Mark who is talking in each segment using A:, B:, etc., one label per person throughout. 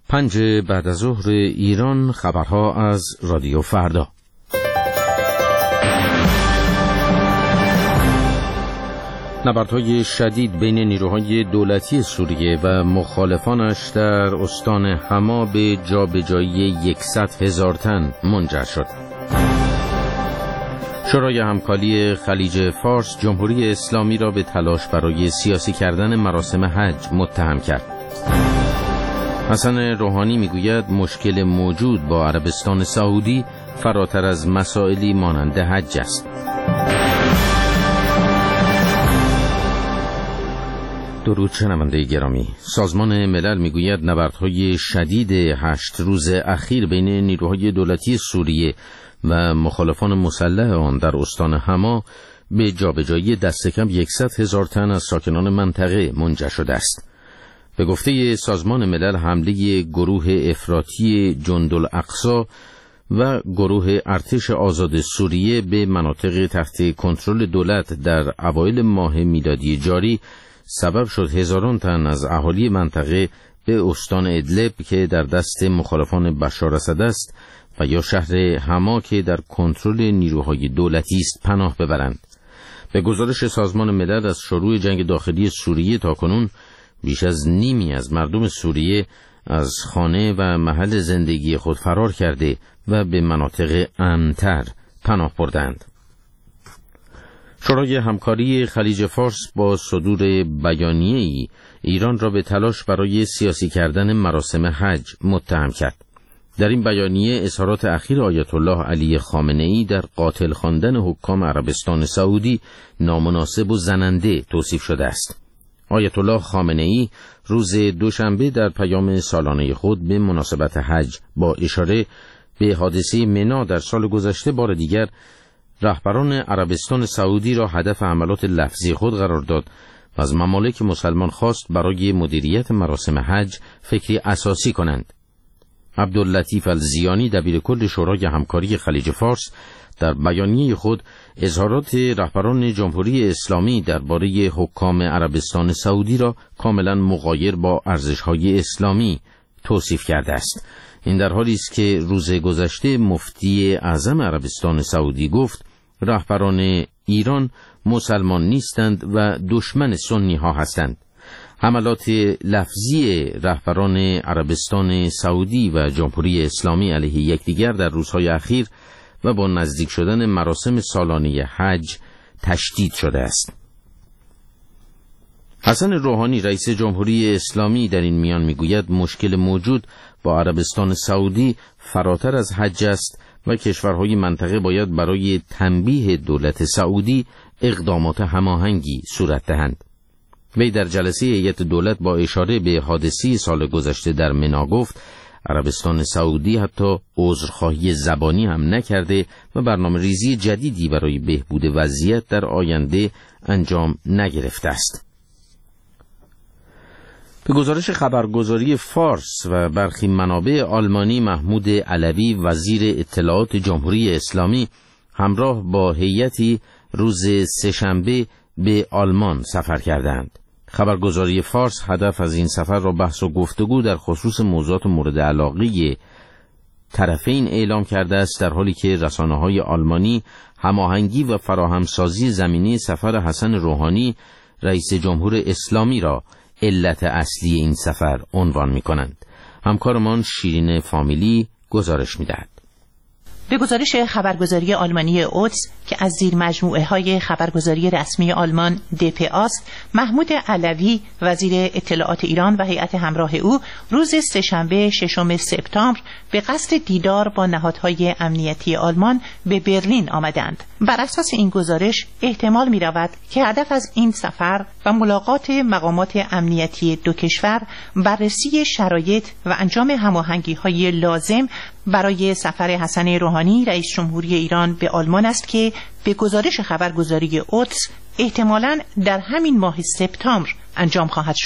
A: 5 بعد از ظهر ایران، خبرها از رادیو فردا. نبردهای شدید بین نیروهای دولتی سوریه و مخالفانش در استان حما به جابجایی 100,000 تن منجر شد. شورای همکاری خلیج فارس جمهوری اسلامی را به تلاش برای سیاسی کردن مراسم حج متهم کرد. حسن روحانی میگوید مشکل موجود با عربستان سعودی فراتر از مسائلی مانند حج است. درود شنونده گرامی. سازمان ملل میگوید نبردهای شدید 8 روز اخیر بین نیروهای دولتی سوریه و مخالفان مسلح آن در استان حما به جابجایی دست کم 100,000 تن از ساکنان منطقه منجر شده است. به گفته سازمان ملل حمله گروه افراطی جندالاقصی و گروه ارتش آزاد سوریه به مناطق تحت کنترل دولت در اوایل ماه میلادی جاری سبب شد هزاران تن از اهالی منطقه به استان ادلب که در دست مخالفان بشار اسد است و یا شهر حما که در کنترل نیروهای دولتی است پناه ببرند. به گزارش سازمان ملل از شروع جنگ داخلی سوریه تاکنون بیش از نیمی از مردم سوریه از خانه و محل زندگی خود فرار کرده و به مناطق امن‌تر پناه بردند. شورای همکاری خلیج فارس با صدور بیانیه‌ای ایران را به تلاش برای سیاسی کردن مراسم حج متهم کرد. در این بیانیه اظهارات اخیر آیت الله علی خامنه‌ای در قاتل خواندن حکام عربستان سعودی نامناسب و زننده توصیف شده است. آیت الله خامنه‌ای روز دوشنبه در پیام سالانه خود به مناسبت حج با اشاره به حادثه منی در سال گذشته بار دیگر رهبران عربستان سعودی را هدف حملات لفظی خود قرار داد و از ممالک مسلمان خواست برای مدیریت مراسم حج فکری اساسی کنند. عبداللطیف الزیانی دبیر کل شورای همکاری خلیج فارس در بیانیه خود اظهارات رهبران جمهوری اسلامی درباره حکام عربستان سعودی را کاملا مغایر با ارزش‌های اسلامی توصیف کرده است. این در حالی است که روز گذشته مفتی اعظم عربستان سعودی گفت رهبران ایران مسلمان نیستند و دشمن سنی ها هستند. حملات لفظی رهبران عربستان سعودی و جمهوری اسلامی علیه یکدیگر در روزهای اخیر و با نزدیک شدن مراسم سالانه حج تشدید شده است. حسن روحانی رئیس جمهوری اسلامی در این میان میگوید مشکل موجود با عربستان سعودی فراتر از حج است و کشورهای منطقه باید برای تنبیه دولت سعودی اقدامات هماهنگی صورت دهند. وی در جلسه هیئت دولت با اشاره به حادثه سال گذشته در منی گفت عربستان سعودی حتی عذرخواهی زبانی هم نکرده و برنامه ریزی جدیدی برای بهبود وضعیت در آینده انجام نگرفته است. به گزارش خبرگزاری فارس و برخی منابع آلمانی، محمود علوی وزیر اطلاعات جمهوری اسلامی همراه با هیئتی روز سه‌شنبه به آلمان سفر کردند. خبرگزاری فارس هدف از این سفر را بحث و گفتگو در خصوص موضوعات مورد علاقه طرفین اعلام کرده است، در حالی که رسانه‌های آلمانی هماهنگی و فراهمسازی زمینه سفر حسن روحانی رئیس جمهور اسلامی را علت اصلی این سفر عنوان می‌کنند. همکارمان شیرین فامیلی گزارش می‌دهد.
B: به گزارش خبرگزاری آلمانی اوتس که از زیر مجموعه های خبرگزاری رسمی آلمان DPA است، محمود علوی وزیر اطلاعات ایران و هیئت همراه او روز سه‌شنبه 6 سپتامبر به قصد دیدار با نهادهای امنیتی آلمان به برلین آمدند. بر اساس این گزارش احتمال می رود که هدف از این سفر و ملاقات مقامات امنیتی دو کشور بررسی شرایط و انجام هماهنگی‌های لازم برای سفر حسن روحانی رئیس جمهوری ایران به آلمان است که به گزارش خبرگزاری اوتس احتمالاً در همین ماه سپتامبر انجام خواهد شد.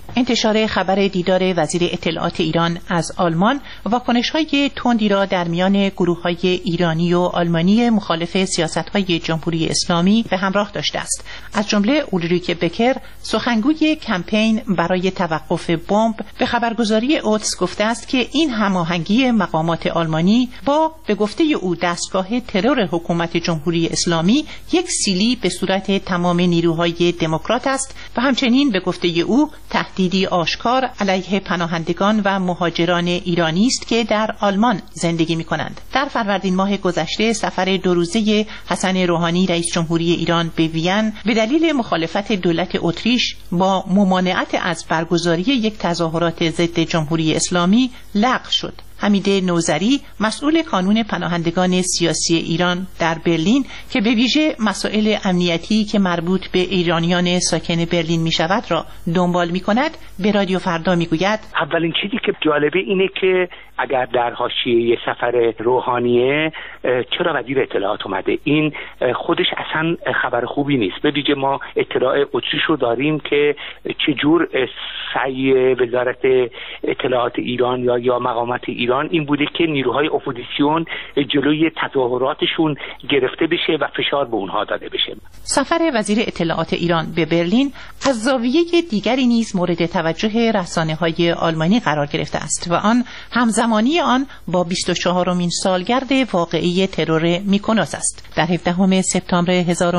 B: انتشار خبر دیدار وزیر اطلاعات ایران از آلمان واکنش‌های تندی را در میان گروه‌های ایرانی و آلمانی مخالف سیاست‌های جمهوری اسلامی به همراه داشته است. از جمله اولریک بکر، سخنگوی کمپین برای توقف بمب، به خبرگزاری اوتس گفته است که این هماهنگی مقامات آلمانی با به گفته او دستگاه ترور حکومت جمهوری اسلامی یک سیلی به صورت تمام نیروهای دموکرات است و همچنین به گفته او تهدیدی آشکار علیه پناهندگان و مهاجران ایرانی است که در آلمان زندگی می‌کنند. در فروردین ماه گذشته سفر 2 روزه حسن روحانی رئیس جمهوری ایران به وین به دلیل مخالفت دولت اتریش با ممانعت از برگزاری یک تظاهرات ضد جمهوری اسلامی لغو شد. حمید نوذری، مسئول کانون پناهندگان سیاسی ایران در برلین که به ویژه مسائل امنیتی که مربوط به ایرانیان ساکن برلین می شود را دنبال می کند، به رادیو فردا می گوید
C: اولین چیزی که جالبه اینه که اگر در حاشیه سفر روحانیه چرا وزیر اطلاعات اومده، این خودش اصلا خبر خوبی نیست. به ویژه ما اطلاع اتریش رو داریم که چجور سعی وزارت اطلاعات ایران یا مقامات ایران این بوده که نیروهای اپوزیسیون جلوی تظاهراتشون گرفته بشه و فشار به اونها داده بشه.
B: سفر وزیر اطلاعات ایران به برلین از زاویه دیگری نیز مورد توجه رسانه‌های آلمانی قرار گرفته است و آن همزمانی آن با 24مین سالگرد واقعه ترور میکونوس است. در 17 سپتامبر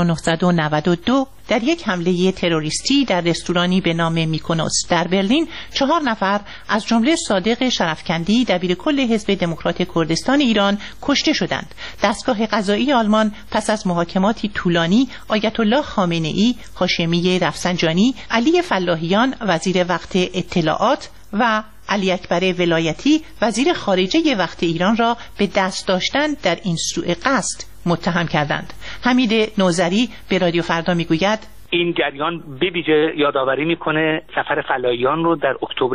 B: 1992 در یک حمله تروریستی در رستورانی به نام میکونوس در برلین 4 نفر از جمله صادق شرفکندی دبیرکل حزب دموکرات کردستان ایران کشته شدند. دستگاه قضایی آلمان پس از محاکماتی طولانی آیت الله خامنه‌ای، هاشمی رفسنجانی، علی فلاحیان وزیر وقت اطلاعات و علی اکبر ولایتی وزیر خارجه وقت ایران را به دست داشتن در این سوء قصد متهم کردند. حمید نوذری به رادیو فردا میگوید
C: این جریان به ویژه یادآوری میکنه سفر فلاحیان رو در اکتبر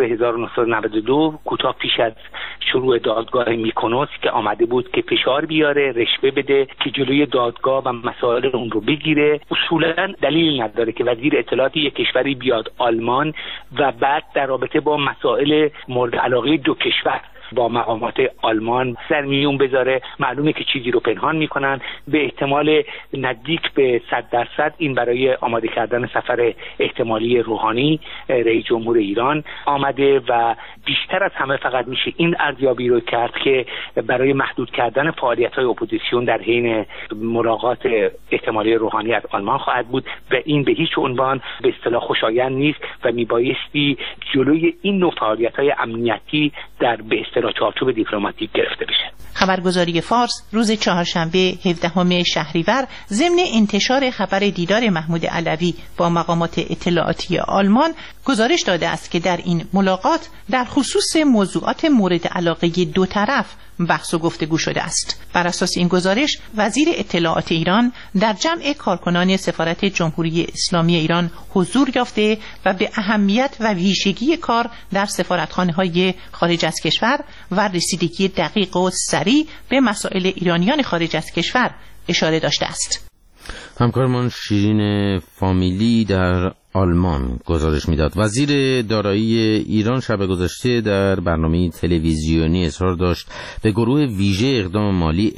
C: 1992 کوتاه پیش از شروع دادگاه میکونوس که آمده بود که فشار بیاره، رشوه بده که جلوی دادگاه و مسائل اون رو بگیره. اصولا دلیل نداره که وزیر اطلاعات یک کشوری بیاد آلمان و بعد در رابطه با مسائل مورد علاقه دو کشور با مقامات آلمان در میون بذاره. معلومه که چیزی رو پنهان میکنن. به احتمال نزدیک به 100% این برای آماده کردن سفر احتمالی روحانی رئیس جمهور ایران آمده و بیشتر از همه فقط میشه این ارزیابی رو کرد که برای محدود کردن فعالیت‌های اپوزیسیون در حین ملاقات احتمالی روحانی از آلمان خواهد بود و این به هیچ عنوان به اصطلاح خوشایند نیست و میبایستی جلوی این نوع فعالیت‌های امنیتی در به اصطلاح چارچوب دیپلماتیک گرفته بشه.
B: خبرگزاری فارس روز چهارشنبه 17 شهریور ضمن انتشار خبر دیدار محمود علوی با مقامات اطلاعاتی آلمان گزارش داده است که در این ملاقات در خصوص موضوعات مورد علاقه دو طرف بحث و گفتگو شده است. بر اساس این گزارش وزیر اطلاعات ایران در جمع کارکنان سفارت جمهوری اسلامی ایران حضور یافته و به اهمیت و ویژگی کار در سفارتخانه‌های خارج از کشور و رسیدگی دقیق و سریع به مسائل ایرانیان خارج از کشور اشاره داشته است.
A: همکارمان شیرین فامیلی در آلمان گزارش میداد. وزیر دارایی ایران شب گذشته در برنامه تلویزیونی اصرار داشت به گروه ویژه اقدام مالی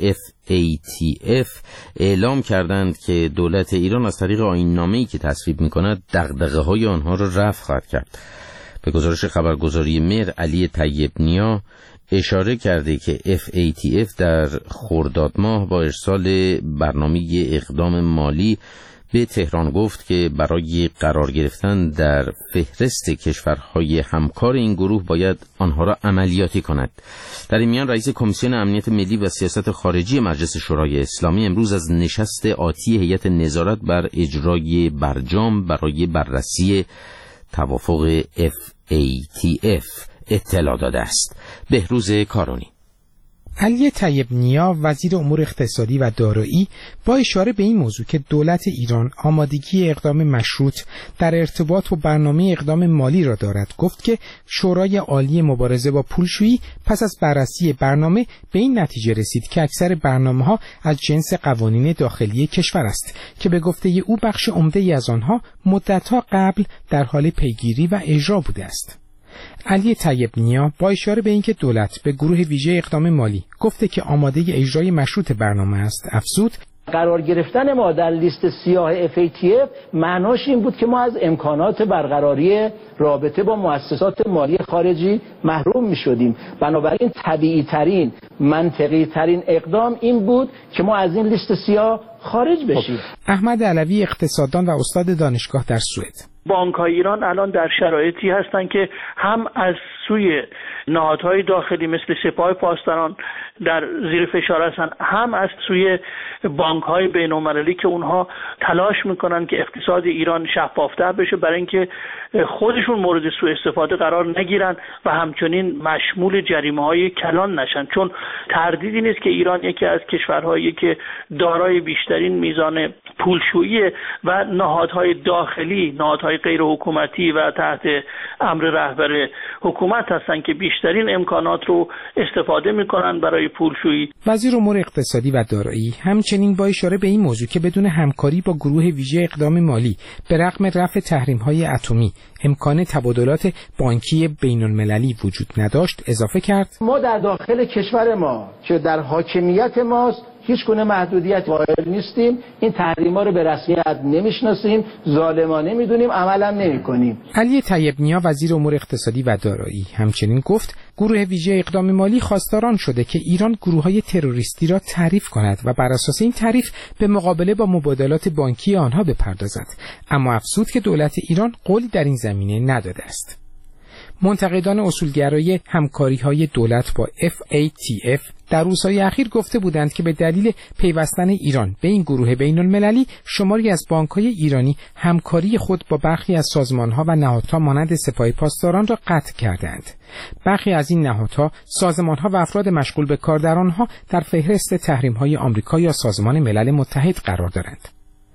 A: FATF اعلام کردند که دولت ایران از طریق آیین‌نامه‌ای که تصویب می‌کند دغدغه‌های آنها را رفع خواهد کرد. به گزارش خبرگزاری مهر، علی طیب نیا اشاره کرده که FATF در خرداد ماه با ارسال برنامه اقدام مالی به تهران گفت که برای قرار گرفتن در فهرست کشورهای همکار این گروه باید آنها را عملیاتی کند. در این میان رئیس کمیسیون امنیت ملی و سیاست خارجی مجلس شورای اسلامی امروز از نشست آتی هیئت نظارت بر اجرای برجام برای بررسی توافق FATF اطلاع داده است. بهروز کارونی.
D: علی طیب نیا وزیر امور اقتصادی و دارایی با اشاره به این موضوع که دولت ایران آمادگی اقدام مشروط در ارتباط با برنامه اقدام مالی را دارد گفت که شورای عالی مبارزه با پولشویی پس از بررسی برنامه به این نتیجه رسید که اکثر برنامه‌ها از جنس قوانین داخلی کشور است که به گفته او بخش عمده‌ای از آنها مدت‌ها قبل در حال پیگیری و اجرا بوده است. علی طیب نیا با اشاره به اینکه دولت به گروه ویژه اقدام مالی گفته که آماده اجرای مشروط برنامه است افزود
E: قرار گرفتن ما در لیست سیاه FATF معناش این بود که ما از امکانات برقراری رابطه با مؤسسات مالی خارجی محروم می شدیم. بنابراین طبیعی ترین منطقی ترین اقدام این بود که ما از این لیست سیاه خارج بشیم.
D: احمد علوی اقتصاددان و استاد دانشگاه در سوئد:
F: بانک‌های ایران الان در شرایطی هستند که هم از سوی نهادهای داخلی مثل سپاه پاسداران در زیر فشار هستند، هم از سوی بانک‌های بین‌المللی که اونها تلاش میکنن که اقتصاد ایران شفافتر بشه برای اینکه خودشون مورد سوء استفاده قرار نگیرن و همچنین مشمول جریمه‌های کلان نشن، چون تردیدی نیست که ایران یکی از کشورهایی که دارای بیشترین میزان پولشویی و نهادهای داخلی، نهادهای غیر حکومتی و تحت امر رهبر حکومت هستند که بیشترین امکانات رو استفاده میکنن برای پولشویی.
D: وزیر امور اقتصادی و دارایی همچنین با اشاره به این موضوع که بدون همکاری با گروه ویژه اقدام مالی به رغم رفع تحریم‌های اتمی امکان تبادلات بانکی بین‌المللی وجود نداشت اضافه کرد:
E: ما در داخل کشور ما که در حاکمیت ماست هیچ گونه محدودیت قائل نیستیم، این تحریم‌ها رو به رسمیت نمیشناسیم، ظالمانه میدونیم، عملا نمی‌کنیم.
D: علی طیب نیا وزیر امور اقتصادی و دارایی همچنین گفت گروه ویژه اقدام مالی خواستاران شده که ایران گروه‌های تروریستی را تعریف کند و بر اساس این تعریف به مقابله با مبادلات بانکی آنها بپردازد، اما افزود که دولت ایران قولی در این زمینه نداده است. منتقدان اصولگرای همکاری‌های دولت با FATF در روزهای اخیر گفته بودند که به دلیل پیوستن ایران به این گروه بین‌المللی شماری از بانک‌های ایرانی همکاری خود با برخی از سازمان‌ها و نهادها مانند سپاه پاسداران را قطع کردند. برخی از این نهادها، سازمان‌ها و افراد مشغول به کار در آنها در فهرست تحریم‌های آمریکا یا سازمان ملل متحد قرار دارند.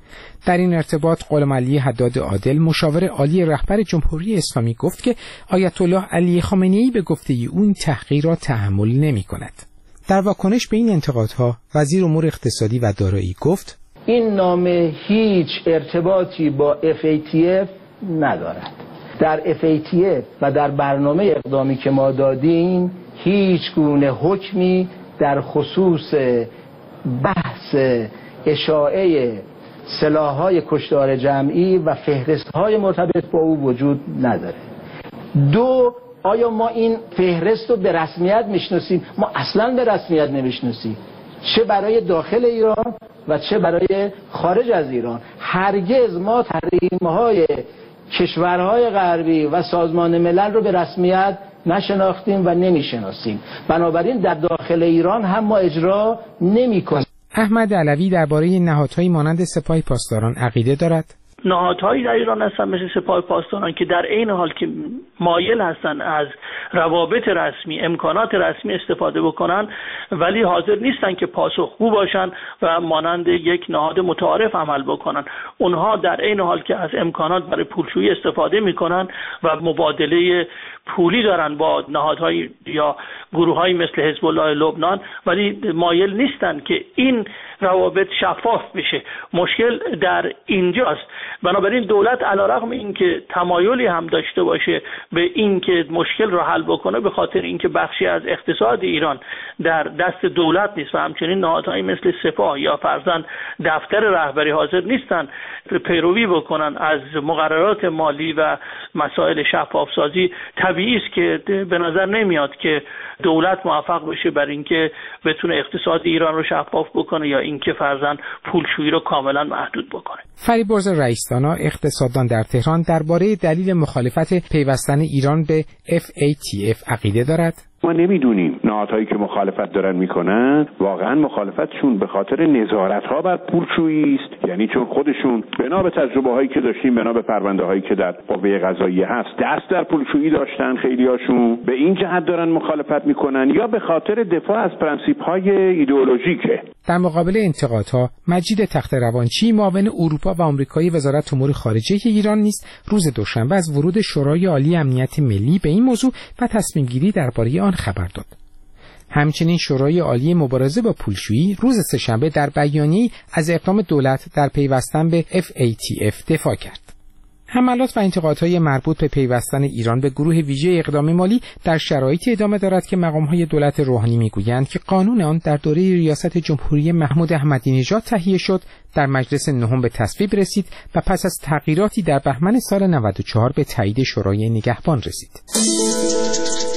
D: در این ارتباط غلام علی حداد عادل مشاور عالی رهبر جمهوری اسلامی گفت که آیت الله علی خامنه‌ای به گفته اون تحقیر را تحمل نمی‌کند. در واکنش به این انتقادها وزیر امور اقتصادی و دارایی گفت:
E: این نامه هیچ ارتباطی با FATF ندارد. در FATF و در برنامه اقدامی که ما دادیم هیچ گونه حکمی در خصوص بحث اشاعه سلاح‌های کشتار جمعی و فهرست‌های مرتبط با او وجود نداره. دو، آیا ما این فهرست رو به رسمیت میشناسیم؟ ما اصلاً به رسمیت نمیشناسیم، چه برای داخل ایران و چه برای خارج از ایران. هرگز ما تحریم‌های کشورهای غربی و سازمان ملل رو به رسمیت نشناختیم و نمیشناسیم، بنابراین در داخل ایران هم ما اجرا نمی‌کنیم.
D: احمد علوی درباره نهادهایی مانند سپاه پاسداران عقیده دارد:
F: نهادهایی در ایران هستن مثل سپاه پاسداران که در عین حال که مایل هستن از روابط رسمی، امکانات رسمی استفاده بکنن، ولی حاضر نیستن که پاسخگو باشن و مانند یک نهاد متعارف عمل بکنن. اونها در عین حال که از امکانات برای پولشویی استفاده میکنن و مبادله پولی دارن با نهادهای یا گروه‌های مثل حزب الله لبنان، ولی مایل نیستن که این روابط شفاف بشه. مشکل در اینجاست. بنابراین دولت علیرغم اینکه تمایلی هم داشته باشه به اینکه مشکل رو حل بکنه، به خاطر اینکه بخشی از اقتصاد ایران در دست دولت نیست و همچنین نهادهایی مثل سپاه یا فرضاً دفتر رهبری حاضر نیستن پیروی بکنن از مقررات مالی و مسائل شفاف سازی، طبیعی است که به نظر نمیاد که دولت موفق بشه بر اینکه بتونه اقتصاد ایران رو شفاف بکنه یا اینکه فرضاً پولشویی رو کاملا محدود بکنه.
D: فریبرز رئیس‌دانا اقتصاددان در تهران درباره دلیل مخالفت پیوستن ایران به FATF عقیده دارد:
G: ما نمیدونیم نهادهایی که مخالفت دارن میکنن واقعا مخالفتشون به خاطر نظارت‌ها بر پولشویی است، یعنی چون خودشون بنا به تجربه‌هایی که داشتیم، بنا به پرونده‌هایی که در قوه قضاییه هست دست در پولشویی داشتن خیلیاشون، به این جهت دارن مخالفت میکنن، یا به خاطر دفاع از پرنسیپ‌های ایدئولوژیکه.
D: در مقابل انتقادها، مجید تخت‌روانچی، معاون اروپا و آمریکایی وزارت امور خارجه ایران نیز روز دوشنبه از ورود شورای عالی امنیت ملی به این موضوع و تصمیم گیری درباره آن خبر داد. همچنین شورای عالی مبارزه با پولشویی روز سه‌شنبه در بیانیه‌ای از اقدام دولت در پیوستن به FATF دفاع کرد. حملات و انتقادهای مربوط به پیوستن ایران به گروه ویژه اقدام مالی در شرایطی ادامه دارد که مقام‌های دولت روحانی می‌گویند که قانون آن در دوره ریاست جمهوری محمود احمدی نژاد تهیه شد، در مجلس نهم به تصویب رسید و پس از تغییراتی در بهمن سال 94 به تایید شورای نگهبان رسید.